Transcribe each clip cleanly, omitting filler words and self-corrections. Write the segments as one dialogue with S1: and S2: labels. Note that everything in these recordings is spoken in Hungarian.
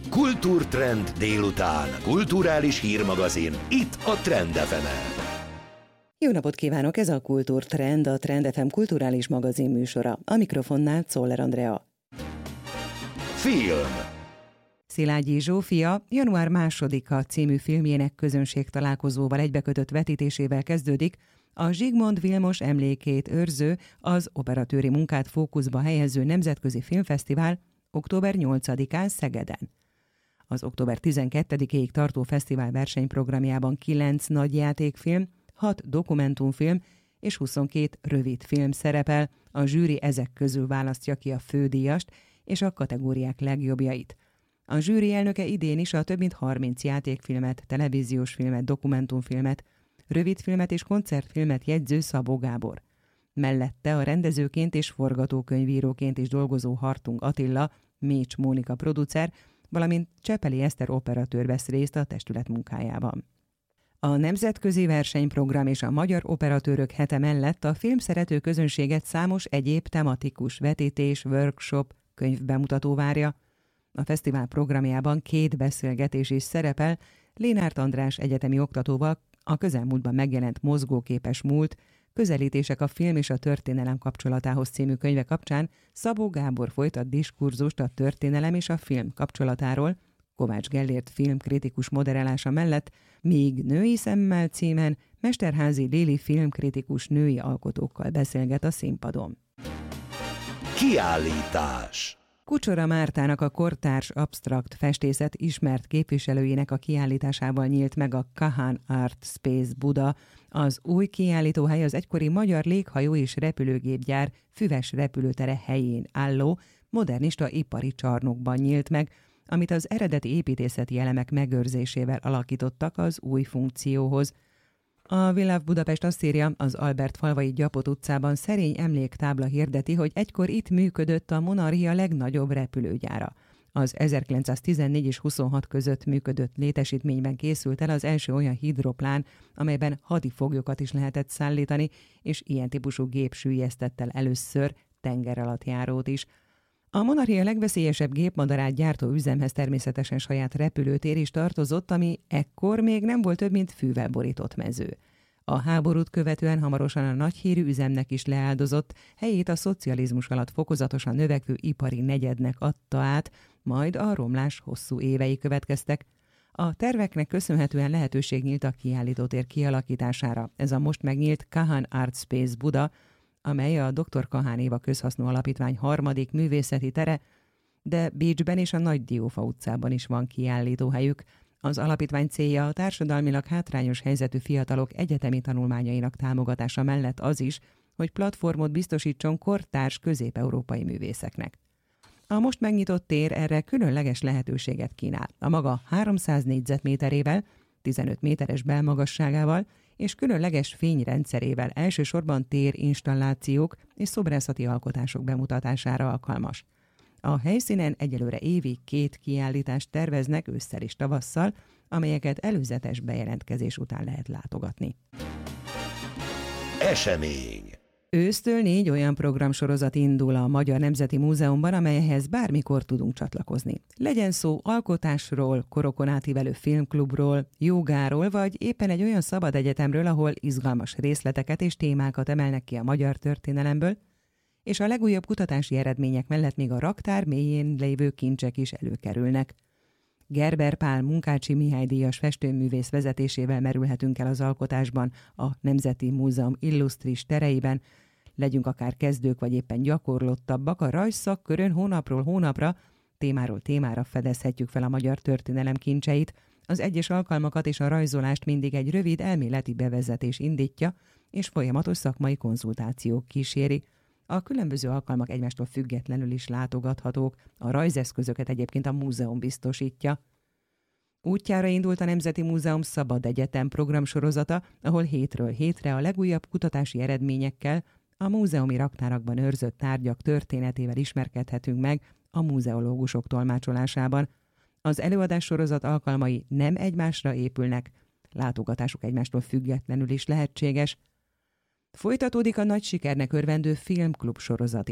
S1: Kultúrtrend délután. Kulturális hírmagazin. Itt a Trend FM-en.
S2: Jó napot kívánok! Ez a Kultúrtrend, a Trend FM kulturális magazin műsora. A mikrofonnál Czoller Andrea.
S1: Film.
S2: Szilágyi Zsófia január 2-a című filmjének közönségtalálkozóval egybekötött vetítésével kezdődik, a Zsigmond Vilmos emlékét őrző, az operatőri munkát fókuszba helyező nemzetközi filmfesztivál október 8-án Szegeden. Az október 12-ig tartó fesztivál versenyprogramjában 9 nagyjátékfilm, 6 dokumentumfilm és 22 rövidfilm szerepel, a zsűri ezek közül választja ki a fődíjast és a kategóriák legjobbjait. A zsűri elnöke idén is a több mint 30 játékfilmet, televíziós filmet, dokumentumfilmet, rövidfilmet és koncertfilmet jegyző Szabó Gábor. Mellette a rendezőként és forgatókönyvíróként is dolgozó Hartung Attila, Mécs Mónika producer, valamint Csepeli Eszter operatőr vesz részt a testület munkájában. A nemzetközi versenyprogram és a magyar operatőrök hete mellett a filmszerető közönséget számos egyéb tematikus vetítés, workshop, könyvbemutató várja. A fesztivál programjában 2 beszélgetés is szerepel Lénárt András egyetemi oktatóval a közelmúltban megjelent Mozgóképes múlt, közelítések a film és a történelem kapcsolatához című könyve kapcsán Szabó Gábor folytat diskurzust a történelem és a film kapcsolatáról, Kovács Gellért filmkritikus moderálása mellett, míg Női szemmel címen Mesterházy Lili filmkritikus női alkotókkal beszélget a színpadon.
S1: Kiállítás.
S2: Kucsora Mártának, a kortárs absztrakt festészet ismert képviselőjének a kiállításával nyílt meg a Kahán Art Space Buda. Az új kiállítóhely az egykori magyar léghajó és repülőgépgyár füves repülőtere helyén álló modernista ipari csarnokban nyílt meg, amit az eredeti építészeti elemek megőrzésével alakítottak az új funkcióhoz. A We Love Budapest azt írja, az Albert falvai Gyapot utcában szerény emléktábla hirdeti, hogy egykor itt működött a Monarchia legnagyobb repülőgyára. Az 1914 és 26 között működött létesítményben készült el az első olyan hidroplán, amelyben hadifoglyokat is lehetett szállítani, és ilyen típusú gép süllyesztett el először tengeralattjárót is. A Monarchia legveszélyesebb gépmadarát gyártó üzemhez természetesen saját repülőtér is tartozott, ami ekkor még nem volt több, mint fűvel borított mező. A háborút követően hamarosan a nagyhírű üzemnek is leáldozott, helyét a szocializmus alatt fokozatosan növekvő ipari negyednek adta át, majd a romlás hosszú évei következtek. A terveknek köszönhetően lehetőség nyílt a kiállítótér kialakítására. Ez a most megnyílt Kahán Art Space Buda, amely a Dr. Kahán Éva Közhasznú Alapítvány harmadik művészeti tere, de Bécsben és a Nagy Diófa utcában is van kiállítóhelyük. Az alapítvány célja a társadalmilag hátrányos helyzetű fiatalok egyetemi tanulmányainak támogatása mellett az is, hogy platformot biztosítson kortárs közép-európai művészeknek. A most megnyitott tér erre különleges lehetőséget kínál. A maga 300 négyzetméterével, 15 méteres belmagasságával és különleges fényrendszerével elsősorban térinstallációk és szobrászati alkotások bemutatására alkalmas. A helyszínen egyelőre évi 2 kiállítást terveznek ősszel és tavasszal, amelyeket előzetes bejelentkezés után lehet látogatni.
S1: Esemény.
S2: Ősztől 4 olyan programsorozat indul a Magyar Nemzeti Múzeumban, amelyhez bármikor tudunk csatlakozni. Legyen szó alkotásról, korokon átívelő filmklubról, jogáról, vagy éppen egy olyan szabad egyetemről, ahol izgalmas részleteket és témákat emelnek ki a magyar történelemből, és a legújabb kutatási eredmények mellett még a raktár mélyén lévő kincsek is előkerülnek. Gerber Pál Munkácsi Mihály díjas festőművész vezetésével merülhetünk el az alkotásban a Nemzeti Múzeum illusztris tereiben. Legyünk akár kezdők vagy éppen gyakorlottabbak, a rajzszakkörön hónapról hónapra, témáról témára fedezhetjük fel a magyar történelem kincseit. Az egyes alkalmakat és a rajzolást mindig egy rövid elméleti bevezetés indítja, és folyamatos szakmai konzultációk kíséri. A különböző alkalmak egymástól függetlenül is látogathatók, a rajzeszközöket egyébként a múzeum biztosítja. Útjára indult a Nemzeti Múzeum Szabad Egyetem programsorozata, ahol hétről hétre a legújabb kutatási eredményekkel, a múzeumi raktárakban őrzött tárgyak történetével ismerkedhetünk meg a múzeológusok tolmácsolásában. Az előadássorozat alkalmai nem egymásra épülnek, látogatásuk egymástól függetlenül is lehetséges. Folytatódik a nagy sikernek örvendő filmklub sorozat is.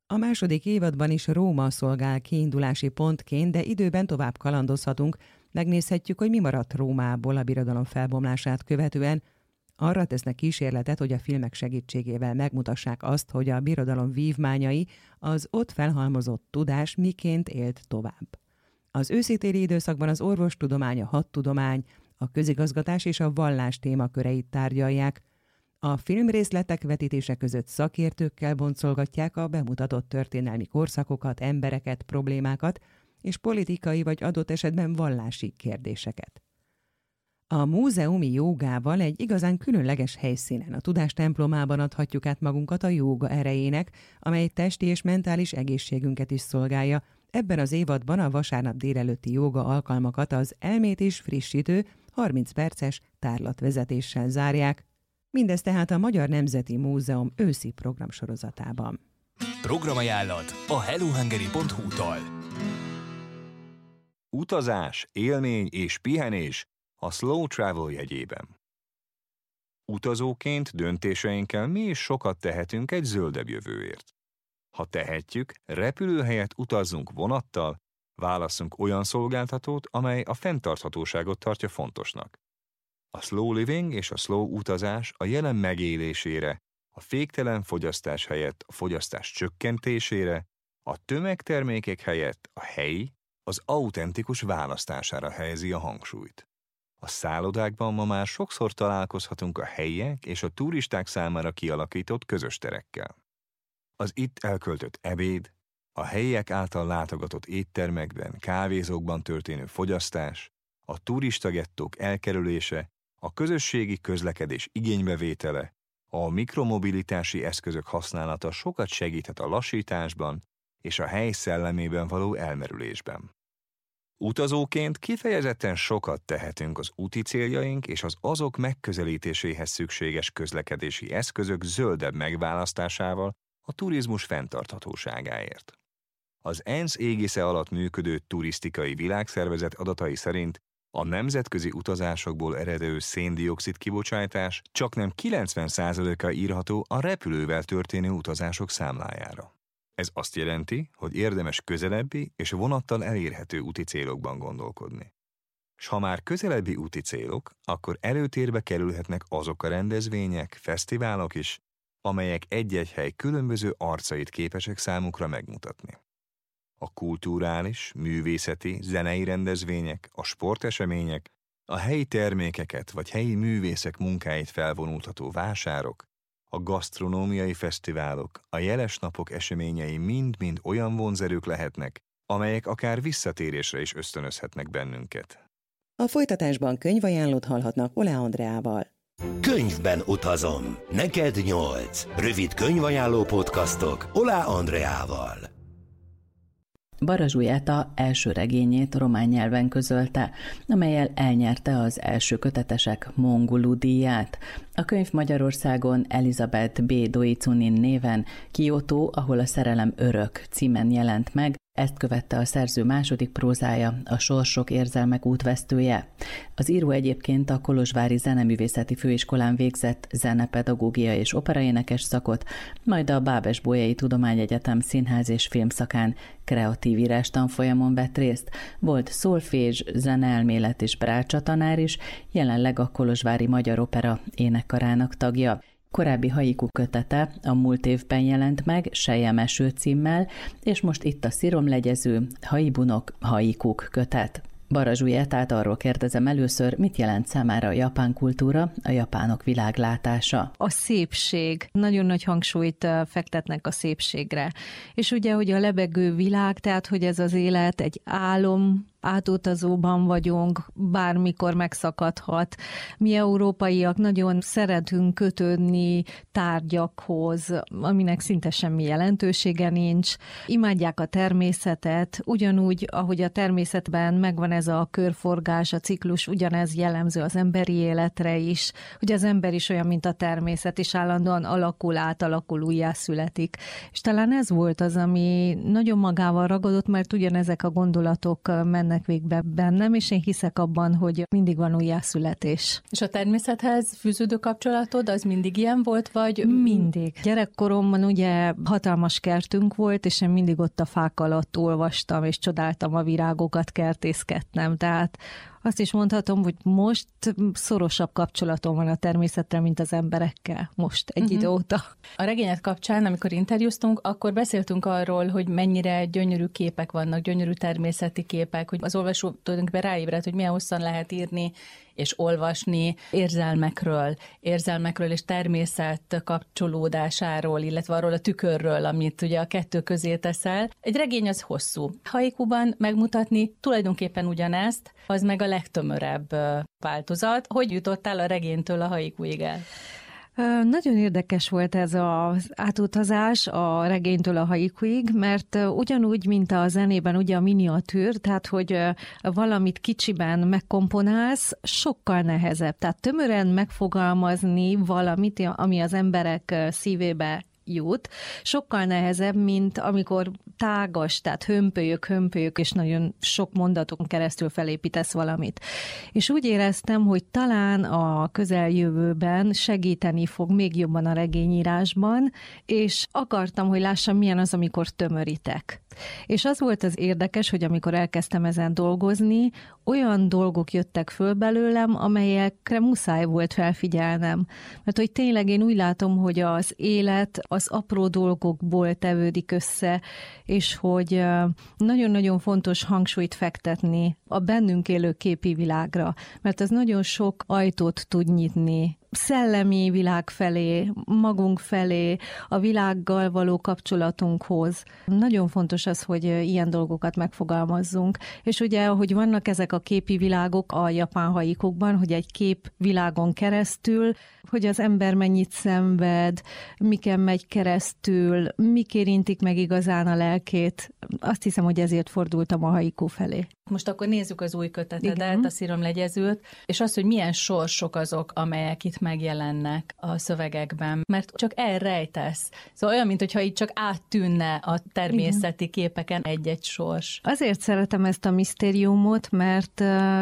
S2: A második évadban is Róma szolgál kiindulási pontként, de időben tovább kalandozhatunk, megnézhetjük, hogy mi maradt Rómából a birodalom felbomlását követően. Arra tesznek kísérletet, hogy a filmek segítségével megmutassák azt, hogy a birodalom vívmányai, az ott felhalmozott tudás miként élt tovább. Az őszi-téli időszakban az orvostudomány, a hadtudomány, a közigazgatás és a vallás témaköreit tárgyalják. A filmrészletek vetítése között szakértőkkel boncolgatják a bemutatott történelmi korszakokat, embereket, problémákat és politikai vagy adott esetben vallási kérdéseket. A múzeumi jógával egy igazán különleges helyszínen, a tudás templomában adhatjuk át magunkat a jóga erejének, amely testi és mentális egészségünket is szolgálja. Ebben az évadban a vasárnap délelőtti jóga alkalmakat az elmét is frissítő, 30 perces tárlatvezetéssel zárják. Mindez tehát a Magyar Nemzeti Múzeum őszi programsorozatában.
S3: Programajánlat a hellohungary.hu-tól.
S4: Utazás, élmény és pihenés a Slow Travel jegyében. Utazóként döntéseinkkel mi is sokat tehetünk egy zöldebb jövőért. Ha tehetjük, repülő helyett utazzunk vonattal, válasszunk olyan szolgáltatót, amely a fenntarthatóságot tartja fontosnak. A slow living és a slow utazás a jelen megélésére, a féktelen fogyasztás helyett a fogyasztás csökkentésére, a tömegtermékek helyett a helyi, az autentikus választására helyezi a hangsúlyt. A szállodákban ma már sokszor találkozhatunk a helyiek és a turisták számára kialakított közös terekkel. Az itt elköltött ebéd, a helyiek által látogatott éttermekben, kávézókban történő fogyasztás, a turistagettók elkerülése, a közösségi közlekedés igénybevétele, a mikromobilitási eszközök használata sokat segíthet a lassításban és a hely szellemében való elmerülésben. Utazóként kifejezetten sokat tehetünk az úti céljaink és az azok megközelítéséhez szükséges közlekedési eszközök zöldebb megválasztásával a turizmus fenntarthatóságáért. Az ENSZ égisze alatt működő turisztikai világszervezet adatai szerint a nemzetközi utazásokból eredő szén-dioxid kibocsátás csaknem 90%-a írható a repülővel történő utazások számlájára. Ez azt jelenti, hogy érdemes közelebbi és vonattal elérhető úti célokban gondolkodni. S ha már közelebbi úti célok, akkor előtérbe kerülhetnek azok a rendezvények, fesztiválok is, amelyek egy-egy hely különböző arcait képesek számukra megmutatni. A kulturális, művészeti, zenei rendezvények, a sportesemények, a helyi termékeket vagy helyi művészek munkáit felvonultató vásárok, a gasztronómiai fesztiválok, a jeles napok eseményei mind-mind olyan vonzerők lehetnek, amelyek akár visszatérésre is ösztönözhetnek bennünket.
S2: A folytatásban könyvajánlót hallhatnak Oláh Andreával.
S1: Könyvben utazom. Neked 8. Rövid könyvajánló podcastok Oláh Andreával.
S5: Barazsúj Eta első regényét román nyelven közölte, amellyel elnyerte az első kötetesek Mongulu díját. A könyv Magyarországon Elizabeth B. Doicunin néven Kyoto, ahol a szerelem örök címen jelent meg, ezt követte a szerző második prózája, a Sorsok érzelmek útvesztője. Az író egyébként a Kolozsvári Zeneművészeti Főiskolán végzett zenepedagógia és operaénekes szakot, majd a Bábes-Bolyai Tudományegyetem színház és filmszakán kreatív írás tanfolyamon vett részt. Volt szolfézs, zeneelmélet és brácsa tanár is, jelenleg a Kolozsvári Magyar Opera énekkarának tagja. Korábbi haiku kötete a múlt évben jelent meg, Selyemeső címmel, és most itt a sziromlegyező, Haibunok, haikuk kötet. Barazsúj Etát arról kérdezem először, mit jelent számára a japán kultúra, a japánok világlátása.
S6: A szépség. Nagyon nagy hangsúlyt fektetnek a szépségre. És ugye, hogy a lebegő világ, tehát, hogy ez az élet egy álom, átutazóban vagyunk, bármikor megszakadhat. Mi európaiak nagyon szeretünk kötődni tárgyakhoz, aminek szinte semmi jelentősége nincs. Imádják a természetet, ugyanúgy, ahogy a természetben megvan ez a körforgás, a ciklus, ugyanez jellemző az emberi életre is, hogy az ember is olyan, mint a természet, és állandóan alakul, átalakul, újjászületik. És talán ez volt az, ami nagyon magával ragadott, mert ugyanezek a gondolatok mennek mennek végbe bennem, és én hiszek abban, hogy mindig van újjászületés.
S5: És a természethez fűződő kapcsolatod az mindig ilyen volt, vagy?
S6: Mindig. Gyerekkoromban ugye hatalmas kertünk volt, és én mindig ott a fák alatt olvastam, és csodáltam a virágokat, kertészkedtem. Tehát azt is mondhatom, hogy most szorosabb kapcsolatom van a természettel, mint az emberekkel most egy idő óta.
S5: A regényed kapcsán, amikor interjúztunk, akkor beszéltünk arról, hogy mennyire gyönyörű képek vannak, gyönyörű természeti képek, hogy az olvasó tulajdonképpen ráébred, hogy milyen hosszan lehet írni és olvasni érzelmekről és természet kapcsolódásáról, illetve arról a tükörről, amit ugye a kettő közé teszel. Egy regény az hosszú. Haikuban megmutatni tulajdonképpen ugyanezt, az meg a legtömörebb változat. Hogy jutottál a regénytől a haikuig el?
S6: Nagyon érdekes volt ez az átutazás a regénytől a haikuig, mert ugyanúgy, mint a zenében, ugye a miniatűr, tehát hogy valamit kicsiben megkomponálsz, sokkal nehezebb. Tehát tömören megfogalmazni valamit, ami az emberek szívébe jut, sokkal nehezebb, mint amikor tágas, tehát hömpölyök, és nagyon sok mondaton keresztül felépítesz valamit. És úgy éreztem, hogy talán a közeljövőben segíteni fog még jobban a regényírásban, és akartam, hogy lássam, milyen az, amikor tömörítek. És az volt az érdekes, hogy amikor elkezdtem ezen dolgozni, olyan dolgok jöttek föl belőlem, amelyekre muszáj volt felfigyelnem. Mert hogy tényleg én úgy látom, hogy az élet az apró dolgokból tevődik össze, és hogy nagyon-nagyon fontos hangsúlyt fektetni a bennünk élő képi világra, mert az nagyon sok ajtót tud nyitni szellemi világ felé, magunk felé, a világgal való kapcsolatunkhoz. Nagyon fontos az, hogy ilyen dolgokat megfogalmazzunk. És ugye, hogy vannak ezek a képi világok a japán haikukban, hogy egy kép világon keresztül, hogy az ember mennyit szenved, miken megy keresztül, mik érintik meg igazán a lelkét. Azt hiszem, hogy ezért fordultam a haiku felé.
S5: Most akkor nézzük az új kötetedet, a Sziromlegyezőt, és azt, hogy milyen sorsok azok, amelyek itt megjelennek a szövegekben, mert csak elrejtesz. Szóval olyan, mintha itt csak áttűnne a természeti képeken egy-egy sors.
S6: Azért szeretem ezt a misztériumot, mert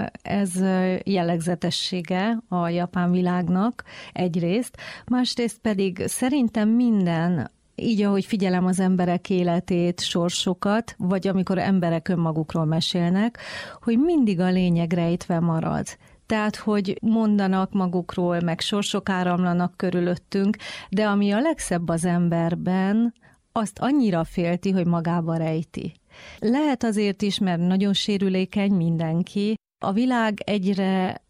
S6: ez jellegzetessége a japán világnak egyrészt, másrészt pedig szerintem minden, így, ahogy figyelem az emberek életét, sorsokat, vagy amikor emberek önmagukról mesélnek, hogy mindig a lényeg rejtve marad. Tehát, hogy mondanak magukról, meg sorsok áramlanak körülöttünk, de ami a legszebb az emberben, azt annyira félti, hogy magába rejti. Lehet azért is, mert nagyon sérülékeny mindenki. A világ egyre...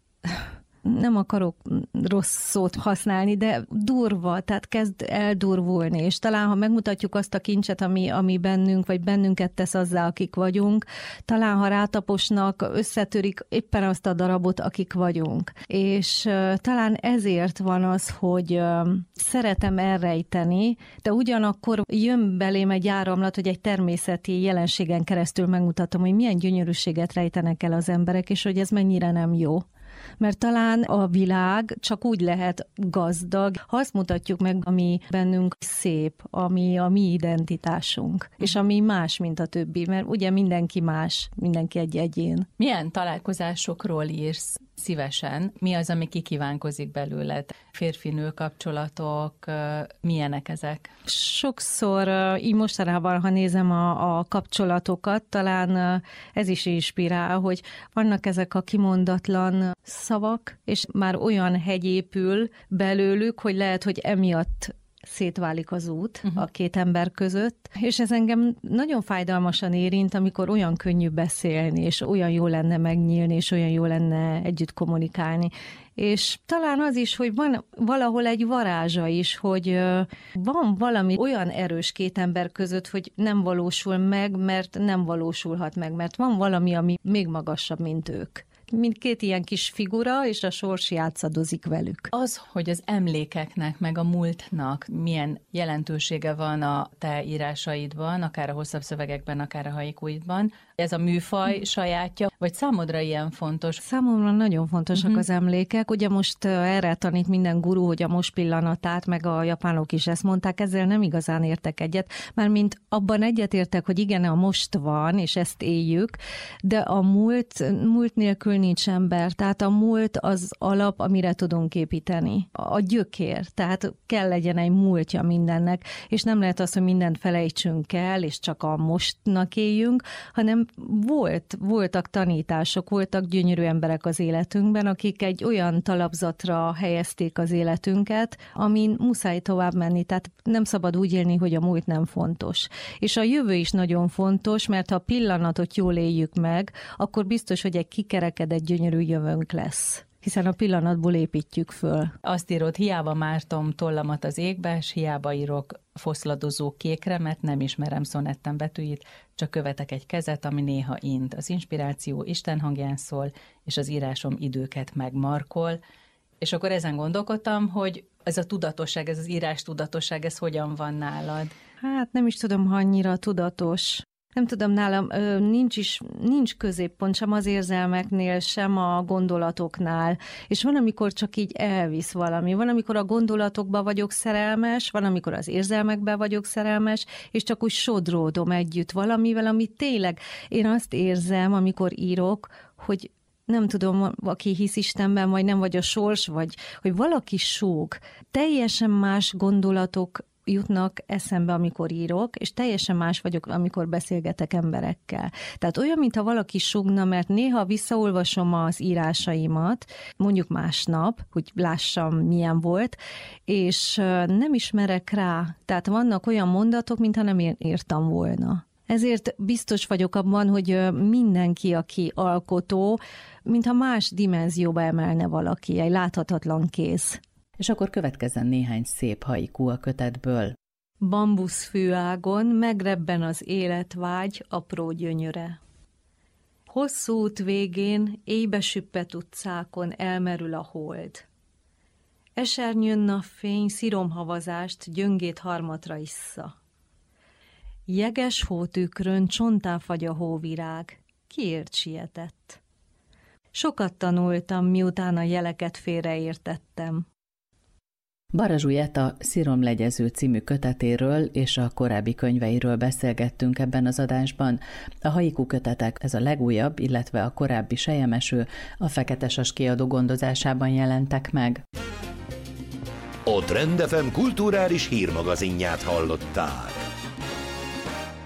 S6: nem akarok rossz szót használni, de durva, tehát kezd eldurvulni, és talán ha megmutatjuk azt a kincset, ami bennünk, vagy bennünket tesz azzá, akik vagyunk, talán ha rátaposnak, összetörik éppen azt a darabot, akik vagyunk. És talán ezért van az, hogy szeretem elrejteni, de ugyanakkor jön belém egy áramlat, hogy egy természeti jelenségen keresztül megmutatom, hogy milyen gyönyörűséget rejtenek el az emberek, és hogy ez mennyire nem jó. Mert talán a világ csak úgy lehet gazdag, ha azt mutatjuk meg, ami bennünk szép, ami a mi identitásunk, és ami más, mint a többi, mert ugye mindenki más, mindenki egy egyén.
S5: Milyen találkozásokról írsz szívesen? Mi az, ami kikívánkozik belőled? Férfi-nő kapcsolatok, milyenek ezek?
S6: Sokszor, így mostanában, ha nézem a kapcsolatokat, talán ez is inspirál, hogy vannak ezek a kimondatlan szavak, és már olyan hegy épül belőlük, hogy lehet, hogy emiatt szétválik az út a két ember között, és ez engem nagyon fájdalmasan érint, amikor olyan könnyű beszélni, és olyan jó lenne megnyílni, és olyan jó lenne együtt kommunikálni. És talán az is, hogy van valahol egy varázsa is, hogy van valami olyan erős két ember között, hogy nem valósul meg, mert nem valósulhat meg, mert van valami, ami még magasabb, mint ők. Mint két ilyen kis figura, és a sors játszadozik velük.
S5: Az, hogy az emlékeknek, meg a múltnak milyen jelentősége van a te írásaidban, akár a hosszabb szövegekben, akár a haikuidban, Ez a műfaj sajátja, vagy számodra ilyen fontos?
S6: Számomra nagyon fontosak az emlékek. Ugye most erre tanít minden guru, hogy a most pillanatát, meg a japánok is ezt mondták, ezzel nem igazán értek egyet, mármint abban egyetértek, hogy igen, a most van, és ezt éljük, de a múlt nélkül nincs ember, tehát a múlt az alap, amire tudunk építeni. A gyökér, tehát kell legyen egy múltja mindennek, és nem lehet az, hogy mindent felejtsünk el, és csak a mostnak éljünk, hanem voltak tanítások, voltak gyönyörű emberek az életünkben, akik egy olyan talapzatra helyezték az életünket, amin muszáj tovább menni, tehát nem szabad úgy élni, hogy a múlt nem fontos. És a jövő is nagyon fontos, mert ha a pillanatot jól éljük meg, akkor biztos, hogy egy kikerekedett gyönyörű jövőnk lesz. Hiszen a pillanatból építjük föl.
S5: Azt írod, hiába mártom tollamat az égbe, s hiába írok foszladozó kékre, mert nem ismerem szonettem betűit, csak követek egy kezet, ami néha int. Az inspiráció Isten hangján szól, és az írásom időket megmarkol. És akkor ezen gondolkodtam, hogy ez a tudatosság, ez az írás tudatosság, ez hogyan van nálad?
S6: Hát nem is tudom, ha annyira tudatos. Nem tudom, nálam nincs középpont sem az érzelmeknél, sem a gondolatoknál. És van, amikor csak így elvisz valami. Van, amikor a gondolatokba vagyok szerelmes, van, amikor az érzelmekbe vagyok szerelmes, és csak úgy sodródom együtt valamivel, ami tényleg én azt érzem, amikor írok, hogy nem tudom, aki hisz Istenben, vagy nem, vagy a sors, vagy hogy valaki súg. Teljesen más gondolatok jutnak eszembe, amikor írok, és teljesen más vagyok, amikor beszélgetek emberekkel. Tehát olyan, mintha valaki súgna, mert néha visszaolvasom az írásaimat, mondjuk másnap, hogy lássam, milyen volt, és nem ismerek rá. Tehát vannak olyan mondatok, mintha nem írtam volna. Ezért biztos vagyok abban, hogy mindenki, aki alkotó, mintha más dimenzióba emelne valaki, egy láthatatlan kéz.
S5: És akkor következzen néhány szép haiku a kötetből.
S6: Bambuszfűágon megrebben az életvágy apró gyönyöre. Hosszú út végén, éjbe süppett utcákon elmerül a hold. Esernyőn napfény sziromhavazást gyöngét harmatra issza. Jeges hótükrön csontá fagy a hóvirág, kiért sietett. Sokat tanultam, miután a jeleket félreértettem.
S5: Bara Zsujetta Sziromlegyező című kötetéről és a korábbi könyveiről beszélgettünk ebben az adásban. A haiku kötetek, ez a legújabb, illetve a korábbi selyemeső a Fekete Sas kiadó gondozásában jelentek meg.
S1: A Trend FM kulturális hírmagazinját hallottál.